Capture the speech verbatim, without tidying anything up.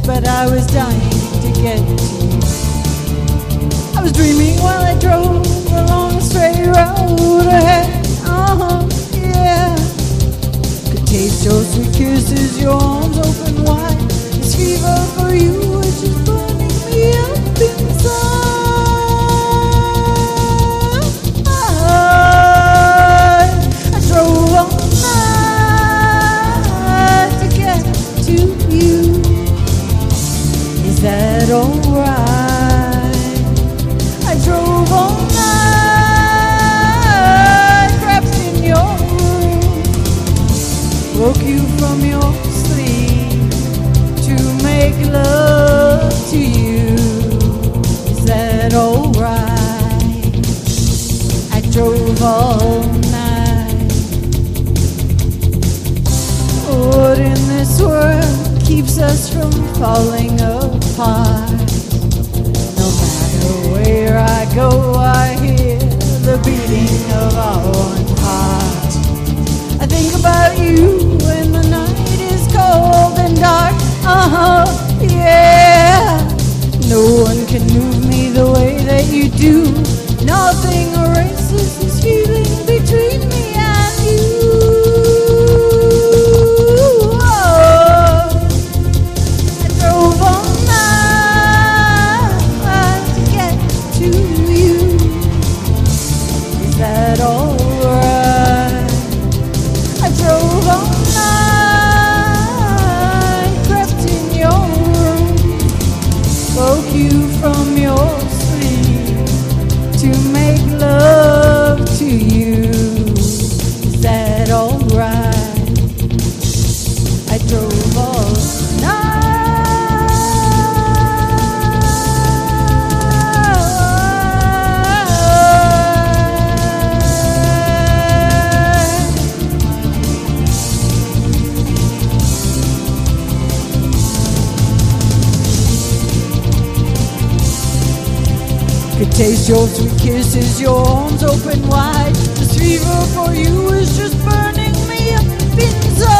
but I was dying to get to you. I was dreaming while I drove along a straight road ahead. Uh-huh, yeah. Could taste your sweet kisses, your arms open wide. This fever for you is just burning me up inside. I drove all night to get to you. Is that alright? I drove all night, crept in your room, woke you from your sleep to make love to you. Is that alright? I drove all night. What in this world keeps us from falling apart? No matter where I go, I hear the beating of our one heart. I think about you when the night is cold and dark. Uh-huh, yeah. No one can move me the way that you do. Nothing erases this feeling between me and you. Oh, I drove all night to get to you. Is that alright? I drove all night, crept in your room, woke you from your sleep to make love to you. Is that alright? I drove all could taste your sweet kisses, your arms open wide. This fever for you is just burning me up inside.